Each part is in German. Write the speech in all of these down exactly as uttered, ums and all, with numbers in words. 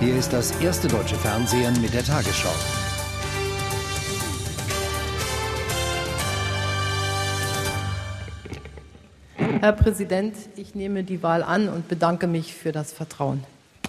Hier ist das erste deutsche Fernsehen mit der Tagesschau. Herr Präsident, ich nehme die Wahl an und bedanke mich für das Vertrauen.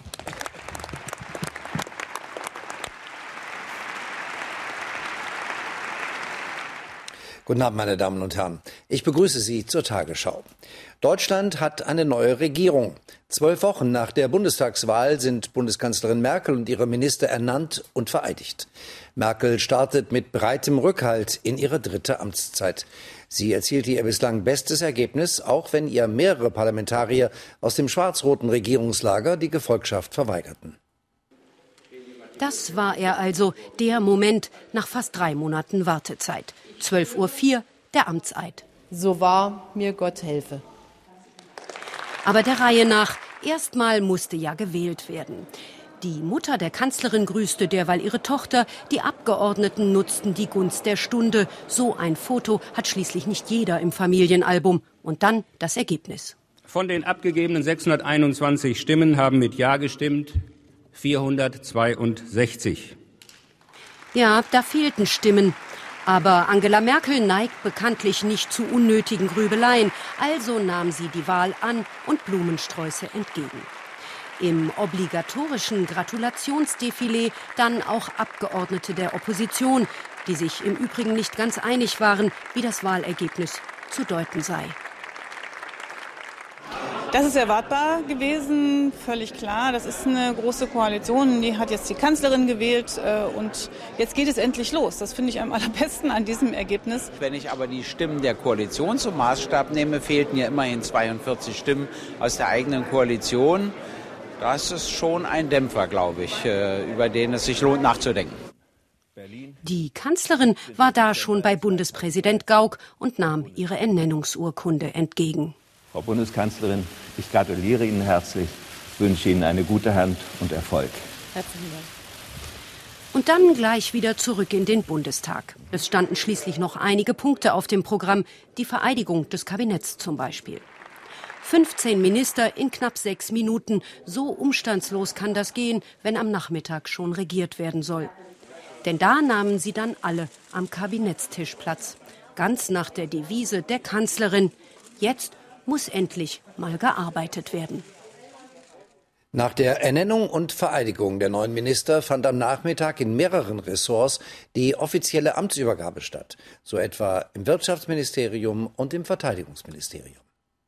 Guten Abend, meine Damen und Herren. Ich begrüße Sie zur Tagesschau. Deutschland hat eine neue Regierung. Zwölf Wochen nach der Bundestagswahl sind Bundeskanzlerin Merkel und ihre Minister ernannt und vereidigt. Merkel startet mit breitem Rückhalt in ihre dritte Amtszeit. Sie erzielte ihr bislang bestes Ergebnis, auch wenn ihr mehrere Parlamentarier aus dem schwarz-roten Regierungslager die Gefolgschaft verweigerten. Das war er also, der Moment nach fast drei Monaten Wartezeit. zwölf Uhr vier, der Amtseid. So wahr mir Gott helfe. Aber der Reihe nach, erstmal musste ja gewählt werden. Die Mutter der Kanzlerin grüßte derweil ihre Tochter, die Abgeordneten nutzten die Gunst der Stunde. So ein Foto hat schließlich nicht jeder im Familienalbum. Und dann das Ergebnis. Von den abgegebenen sechshunderteinundzwanzig Stimmen haben mit Ja gestimmt vierhundertzweiundsechzig. Ja, da fehlten Stimmen. Aber Angela Merkel neigt bekanntlich nicht zu unnötigen Grübeleien. Also nahm sie die Wahl an und Blumensträuße entgegen. Im obligatorischen Gratulationsdefilé dann auch Abgeordnete der Opposition, die sich im Übrigen nicht ganz einig waren, wie das Wahlergebnis zu deuten sei. Das ist erwartbar gewesen, völlig klar. Das ist eine große Koalition, die hat jetzt die Kanzlerin gewählt und jetzt geht es endlich los. Das finde ich am allerbesten an diesem Ergebnis. Wenn ich aber die Stimmen der Koalition zum Maßstab nehme, fehlten ja immerhin zweiundvierzig Stimmen aus der eigenen Koalition. Das ist schon ein Dämpfer, glaube ich, über den es sich lohnt nachzudenken. Die Kanzlerin war da schon bei Bundespräsident Gauck und nahm ihre Ernennungsurkunde entgegen. Frau Bundeskanzlerin, ich gratuliere Ihnen herzlich, wünsche Ihnen eine gute Hand und Erfolg. Herzlichen Dank. Und dann gleich wieder zurück in den Bundestag. Es standen schließlich noch einige Punkte auf dem Programm, die Vereidigung des Kabinetts zum Beispiel. fünfzehn Minister in knapp sechs Minuten. So umstandslos kann das gehen, wenn am Nachmittag schon regiert werden soll. Denn da nahmen sie dann alle am Kabinettstisch Platz. Ganz nach der Devise der Kanzlerin: Jetzt muss endlich mal gearbeitet werden. Nach der Ernennung und Vereidigung der neuen Minister fand am Nachmittag in mehreren Ressorts die offizielle Amtsübergabe statt. So etwa im Wirtschaftsministerium und im Verteidigungsministerium.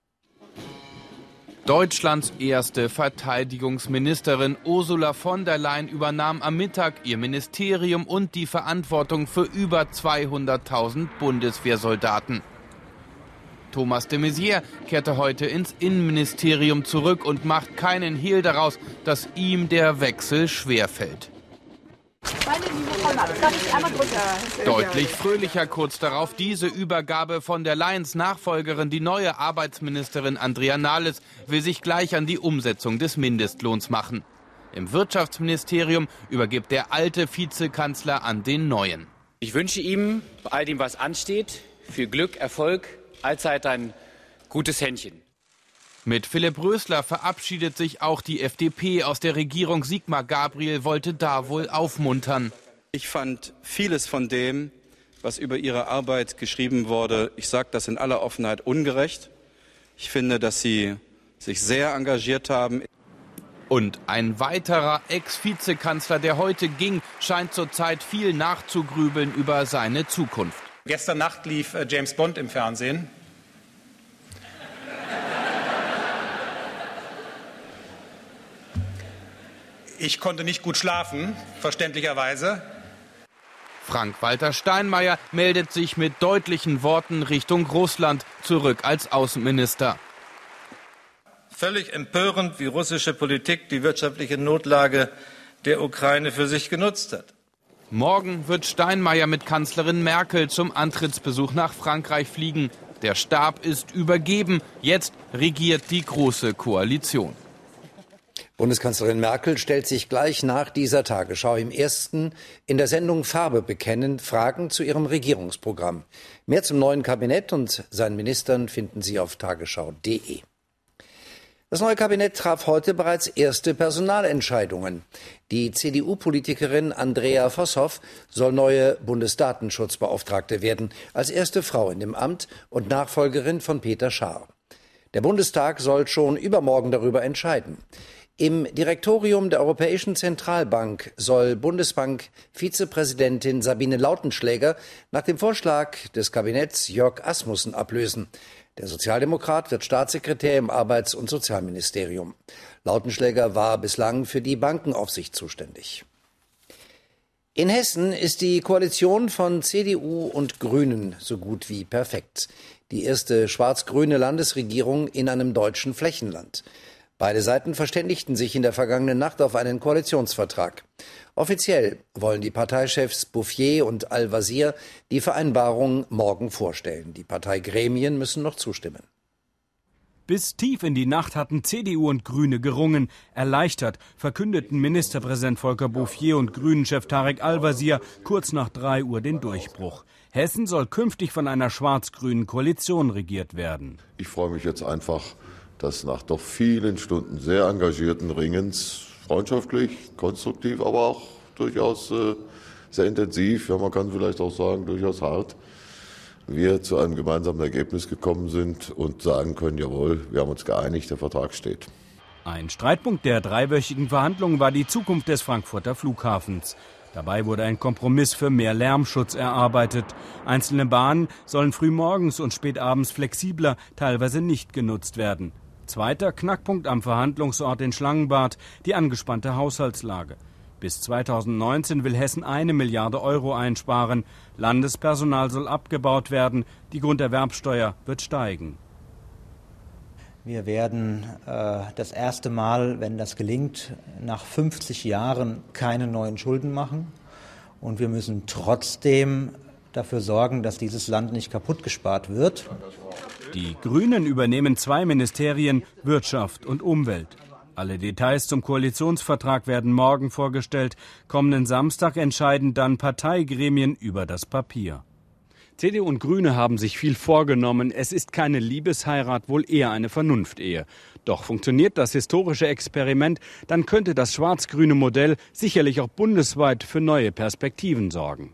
Deutschlands erste Verteidigungsministerin Ursula von der Leyen übernahm am Mittag ihr Ministerium und die Verantwortung für über zweihunderttausend Bundeswehrsoldaten. Thomas de Maizière kehrte heute ins Innenministerium zurück und macht keinen Hehl daraus, dass ihm der Wechsel schwerfällt. Deutlich fröhlicher kurz darauf diese Übergabe von der Leyens Nachfolgerin. Die neue Arbeitsministerin Andrea Nahles will sich gleich an die Umsetzung des Mindestlohns machen. Im Wirtschaftsministerium übergibt der alte Vizekanzler an den neuen. Ich wünsche ihm bei all dem, was ansteht, viel Glück, Erfolg, allzeit ein gutes Händchen. Mit Philipp Rösler verabschiedet sich auch die F D P aus der Regierung. Sigmar Gabriel wollte da wohl aufmuntern. Ich fand vieles von dem, was über ihre Arbeit geschrieben wurde, ich sage das in aller Offenheit, ungerecht. Ich finde, dass sie sich sehr engagiert haben. Und ein weiterer Ex-Vizekanzler, der heute ging, scheint zurzeit viel nachzugrübeln über seine Zukunft. Gestern Nacht lief James Bond im Fernsehen. Ich konnte nicht gut schlafen, verständlicherweise. Frank-Walter Steinmeier meldet sich mit deutlichen Worten Richtung Russland zurück als Außenminister. Völlig empörend, wie russische Politik die wirtschaftliche Notlage der Ukraine für sich genutzt hat. Morgen wird Steinmeier mit Kanzlerin Merkel zum Antrittsbesuch nach Frankreich fliegen. Der Stab ist übergeben. Jetzt regiert die Große Koalition. Bundeskanzlerin Merkel stellt sich gleich nach dieser Tagesschau im ersten in der Sendung Farbe bekennen Fragen zu ihrem Regierungsprogramm. Mehr zum neuen Kabinett und seinen Ministern finden Sie auf tagesschau punkt de. Das neue Kabinett traf heute bereits erste Personalentscheidungen. Die C D U-Politikerin Andrea Vosshoff soll neue Bundesdatenschutzbeauftragte werden, als erste Frau in dem Amt und Nachfolgerin von Peter Schaar. Der Bundestag soll schon übermorgen darüber entscheiden. Im Direktorium der Europäischen Zentralbank soll Bundesbank-Vizepräsidentin Sabine Lautenschläger nach dem Vorschlag des Kabinetts Jörg Asmussen ablösen. Der Sozialdemokrat wird Staatssekretär im Arbeits- und Sozialministerium. Lautenschläger war bislang für die Bankenaufsicht zuständig. In Hessen ist die Koalition von C D U und Grünen so gut wie perfekt. Die erste schwarz-grüne Landesregierung in einem deutschen Flächenland. Beide Seiten verständigten sich in der vergangenen Nacht auf einen Koalitionsvertrag. Offiziell wollen die Parteichefs Bouffier und Al-Wazir die Vereinbarung morgen vorstellen. Die Parteigremien müssen noch zustimmen. Bis tief in die Nacht hatten C D U und Grüne gerungen. Erleichtert verkündeten Ministerpräsident Volker Bouffier und Grünen-Chef Tarek Al-Wazir kurz nach drei Uhr den Durchbruch. Hessen soll künftig von einer schwarz-grünen Koalition regiert werden. Ich freue mich jetzt einfach, dass nach doch vielen Stunden sehr engagierten Ringens, freundschaftlich, konstruktiv, aber auch durchaus äh, sehr intensiv, ja, man kann vielleicht auch sagen, durchaus hart, wir zu einem gemeinsamen Ergebnis gekommen sind und sagen können, jawohl, wir haben uns geeinigt, der Vertrag steht. Ein Streitpunkt der dreiwöchigen Verhandlungen war die Zukunft des Frankfurter Flughafens. Dabei wurde ein Kompromiss für mehr Lärmschutz erarbeitet. Einzelne Bahnen sollen frühmorgens und spätabends flexibler, teilweise nicht genutzt werden. Zweiter Knackpunkt am Verhandlungsort in Schlangenbad, die angespannte Haushaltslage. Bis zweitausendneunzehn will Hessen eine Milliarde Euro einsparen. Landespersonal soll abgebaut werden. Die Grunderwerbsteuer wird steigen. Wir werden äh, das erste Mal, wenn das gelingt, nach fünfzig Jahren keine neuen Schulden machen. Und wir müssen trotzdem dafür sorgen, dass dieses Land nicht kaputt gespart wird. Die Grünen übernehmen zwei Ministerien, Wirtschaft und Umwelt. Alle Details zum Koalitionsvertrag werden morgen vorgestellt. Kommenden Samstag entscheiden dann Parteigremien über das Papier. C D U und Grüne haben sich viel vorgenommen. Es ist keine Liebesheirat, wohl eher eine Vernunftehe. Doch funktioniert das historische Experiment, dann könnte das schwarz-grüne Modell sicherlich auch bundesweit für neue Perspektiven sorgen.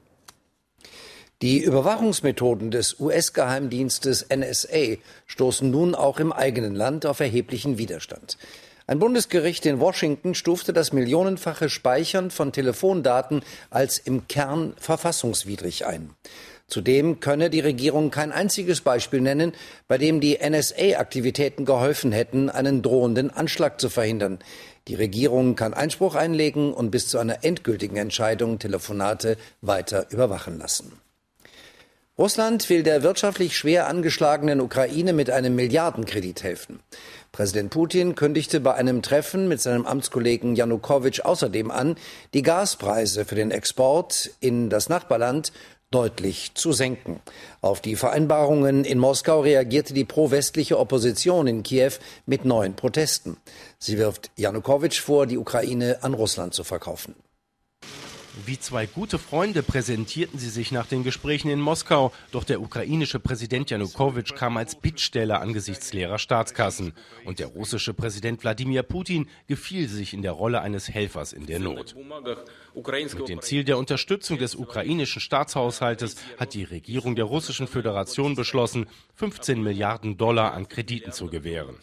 Die Überwachungsmethoden des U S-Geheimdienstes N S A stoßen nun auch im eigenen Land auf erheblichen Widerstand. Ein Bundesgericht in Washington stufte das millionenfache Speichern von Telefondaten als im Kern verfassungswidrig ein. Zudem könne die Regierung kein einziges Beispiel nennen, bei dem die N S A-Aktivitäten geholfen hätten, einen drohenden Anschlag zu verhindern. Die Regierung kann Einspruch einlegen und bis zu einer endgültigen Entscheidung Telefonate weiter überwachen lassen. Russland will der wirtschaftlich schwer angeschlagenen Ukraine mit einem Milliardenkredit helfen. Präsident Putin kündigte bei einem Treffen mit seinem Amtskollegen Janukowitsch außerdem an, die Gaspreise für den Export in das Nachbarland deutlich zu senken. Auf die Vereinbarungen in Moskau reagierte die pro-westliche Opposition in Kiew mit neuen Protesten. Sie wirft Janukowitsch vor, die Ukraine an Russland zu verkaufen. Wie zwei gute Freunde präsentierten sie sich nach den Gesprächen in Moskau. Doch der ukrainische Präsident Janukowitsch kam als Bittsteller angesichts leerer Staatskassen. Und der russische Präsident Wladimir Putin gefiel sich in der Rolle eines Helfers in der Not. Mit dem Ziel der Unterstützung des ukrainischen Staatshaushaltes hat die Regierung der Russischen Föderation beschlossen, fünfzehn Milliarden Dollar an Krediten zu gewähren.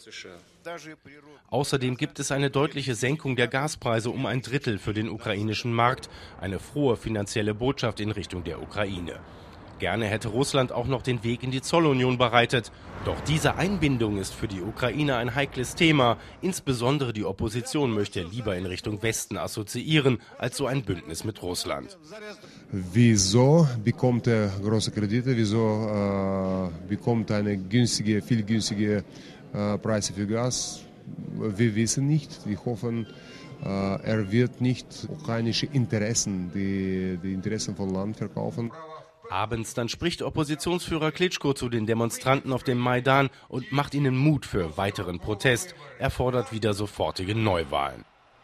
Außerdem gibt es eine deutliche Senkung der Gaspreise um ein Drittel für den ukrainischen Markt. Eine frohe finanzielle Botschaft in Richtung der Ukraine. Gerne hätte Russland auch noch den Weg in die Zollunion bereitet. Doch diese Einbindung ist für die Ukraine ein heikles Thema. Insbesondere die Opposition möchte lieber in Richtung Westen assoziieren, als so ein Bündnis mit Russland. Wieso bekommt er große Kredite? Wieso äh, bekommt er eine günstige, viel günstige äh, Preise für Gas? Wir wissen nicht. Wir hoffen, äh, er wird nicht ukrainische Interessen, die, die Interessen von Land verkaufen. Abends dann spricht Oppositionsführer Klitschko zu den Demonstranten auf dem Maidan und macht ihnen Mut für weiteren Protest. Er fordert wieder sofortige Neuwahlen.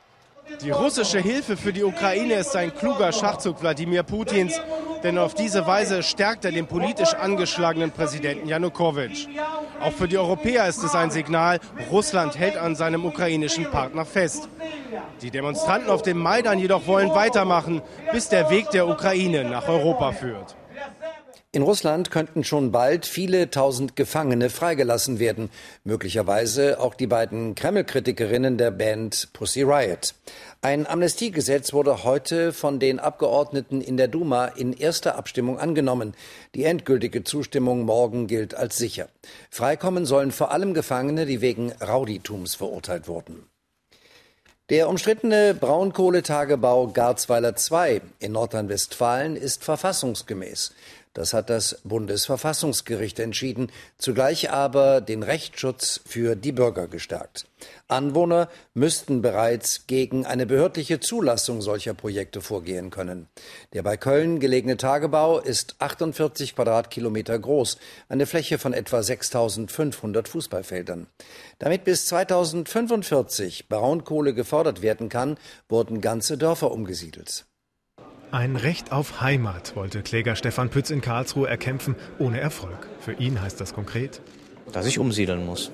Die russische Hilfe für die Ukraine ist ein kluger Schachzug Wladimir Putins, denn auf diese Weise stärkt er den politisch angeschlagenen Präsidenten Janukowitsch. Auch für die Europäer ist es ein Signal, Russland hält an seinem ukrainischen Partner fest. Die Demonstranten auf dem Maidan jedoch wollen weitermachen, bis der Weg der Ukraine nach Europa führt. In Russland könnten schon bald viele tausend Gefangene freigelassen werden. Möglicherweise auch die beiden Kreml-Kritikerinnen der Band Pussy Riot. Ein Amnestiegesetz wurde heute von den Abgeordneten in der Duma in erster Abstimmung angenommen. Die endgültige Zustimmung morgen gilt als sicher. Freikommen sollen vor allem Gefangene, die wegen Rauditums verurteilt wurden. Der umstrittene Braunkohletagebau Garzweiler zwei in Nordrhein-Westfalen ist verfassungsgemäß. Das hat das Bundesverfassungsgericht entschieden, zugleich aber den Rechtsschutz für die Bürger gestärkt. Anwohner müssten bereits gegen eine behördliche Zulassung solcher Projekte vorgehen können. Der bei Köln gelegene Tagebau ist achtundvierzig Quadratkilometer groß, eine Fläche von etwa sechstausendfünfhundert Fußballfeldern. Damit bis zweitausendfünfundvierzig Braunkohle gefördert werden kann, wurden ganze Dörfer umgesiedelt. Ein Recht auf Heimat wollte Kläger Stefan Pütz in Karlsruhe erkämpfen, ohne Erfolg. Für ihn heißt das konkret, dass ich umsiedeln muss.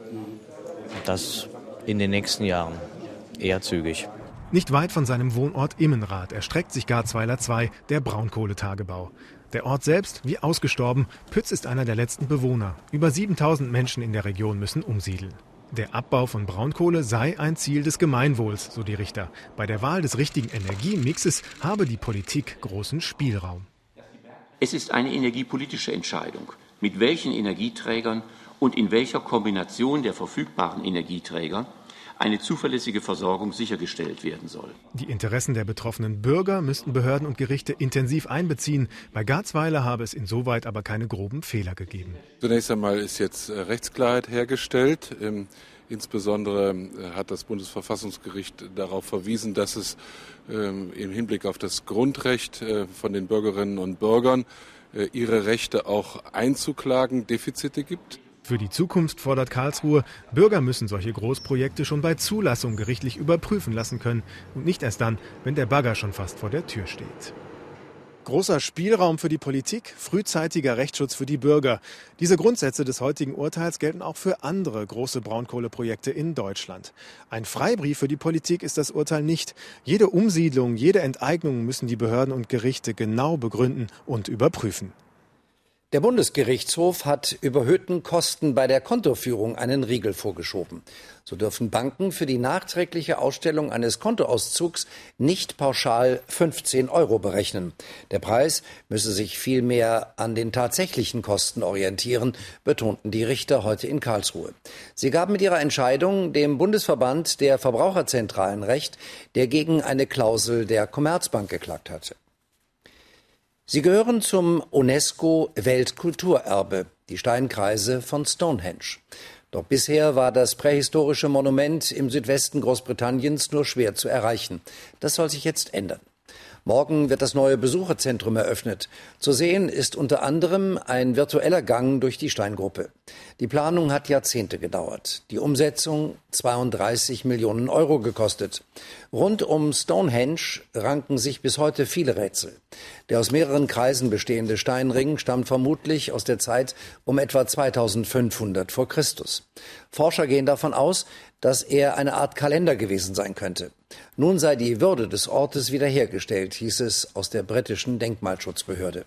Das in den nächsten Jahren, eher zügig. Nicht weit von seinem Wohnort Immenrath erstreckt sich Garzweiler zwei, der Braunkohletagebau. Der Ort selbst wie ausgestorben, Pütz ist einer der letzten Bewohner. Über siebentausend Menschen in der Region müssen umsiedeln. Der Abbau von Braunkohle sei ein Ziel des Gemeinwohls, so die Richter. Bei der Wahl des richtigen Energiemixes habe die Politik großen Spielraum. Es ist eine energiepolitische Entscheidung, mit welchen Energieträgern und in welcher Kombination der verfügbaren Energieträger eine zuverlässige Versorgung sichergestellt werden soll. Die Interessen der betroffenen Bürger müssten Behörden und Gerichte intensiv einbeziehen. Bei Garzweiler habe es insoweit aber keine groben Fehler gegeben. Zunächst einmal ist jetzt Rechtsklarheit hergestellt. Insbesondere hat das Bundesverfassungsgericht darauf verwiesen, dass es im Hinblick auf das Grundrecht von den Bürgerinnen und Bürgern, ihre Rechte auch einzuklagen, Defizite gibt. Für die Zukunft fordert Karlsruhe, Bürger müssen solche Großprojekte schon bei Zulassung gerichtlich überprüfen lassen können und nicht erst dann, wenn der Bagger schon fast vor der Tür steht. Großer Spielraum für die Politik, frühzeitiger Rechtsschutz für die Bürger. Diese Grundsätze des heutigen Urteils gelten auch für andere große Braunkohleprojekte in Deutschland. Ein Freibrief für die Politik ist das Urteil nicht. Jede Umsiedlung, jede Enteignung müssen die Behörden und Gerichte genau begründen und überprüfen. Der Bundesgerichtshof hat überhöhten Kosten bei der Kontoführung einen Riegel vorgeschoben. So dürfen Banken für die nachträgliche Ausstellung eines Kontoauszugs nicht pauschal fünfzehn Euro berechnen. Der Preis müsse sich vielmehr an den tatsächlichen Kosten orientieren, betonten die Richter heute in Karlsruhe. Sie gaben mit ihrer Entscheidung dem Bundesverband der Verbraucherzentralen recht, der gegen eine Klausel der Commerzbank geklagt hatte. Sie gehören zum UNESCO-Weltkulturerbe, die Steinkreise von Stonehenge. Doch bisher war das prähistorische Monument im Südwesten Großbritanniens nur schwer zu erreichen. Das soll sich jetzt ändern. Morgen wird das neue Besucherzentrum eröffnet. Zu sehen ist unter anderem ein virtueller Gang durch die Steingruppe. Die Planung hat Jahrzehnte gedauert. Die Umsetzung zweiunddreißig Millionen Euro gekostet. Rund um Stonehenge ranken sich bis heute viele Rätsel. Der aus mehreren Kreisen bestehende Steinring stammt vermutlich aus der Zeit um etwa zweitausendfünfhundert vor Christus. Forscher gehen davon aus, dass er eine Art Kalender gewesen sein könnte. Nun sei die Würde des Ortes wiederhergestellt, hieß es aus der britischen Denkmalschutzbehörde.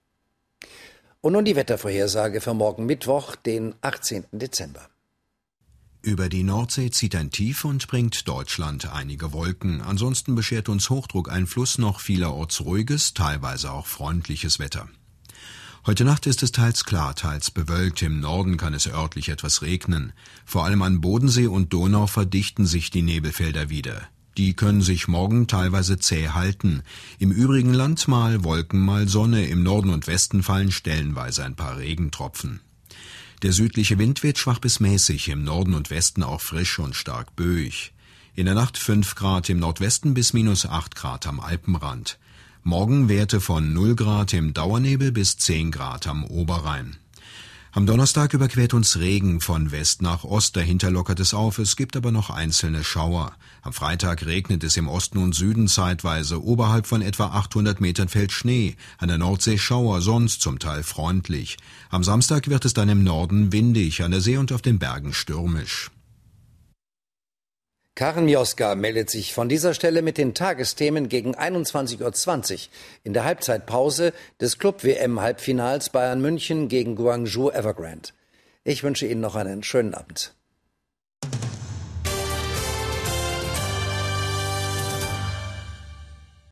Und nun die Wettervorhersage für morgen Mittwoch, den achtzehnten Dezember. Über die Nordsee zieht ein Tief und bringt Deutschland einige Wolken. Ansonsten beschert uns Hochdruckeinfluss noch vielerorts ruhiges, teilweise auch freundliches Wetter. Heute Nacht ist es teils klar, teils bewölkt. Im Norden kann es örtlich etwas regnen. Vor allem an Bodensee und Donau verdichten sich die Nebelfelder wieder. Die können sich morgen teilweise zäh halten. Im übrigen Land mal Wolken, mal Sonne. Im Norden und Westen fallen stellenweise ein paar Regentropfen. Der südliche Wind wird schwach bis mäßig, im Norden und Westen auch frisch und stark böig. In der Nacht fünf Grad im Nordwesten bis minus acht Grad am Alpenrand. Morgen Werte von null Grad im Dauernebel bis zehn Grad am Oberrhein. Am Donnerstag überquert uns Regen von West nach Ost, dahinter lockert es auf, es gibt aber noch einzelne Schauer. Am Freitag regnet es im Osten und Süden zeitweise, oberhalb von etwa achthundert Metern fällt Schnee, an der Nordsee Schauer, sonst zum Teil freundlich. Am Samstag wird es dann im Norden windig, an der See und auf den Bergen stürmisch. Karen Mioska meldet sich von dieser Stelle mit den Tagesthemen gegen einundzwanzig Uhr zwanzig in der Halbzeitpause des Club-W M-Halbfinals Bayern München gegen Guangzhou Evergrande. Ich wünsche Ihnen noch einen schönen Abend.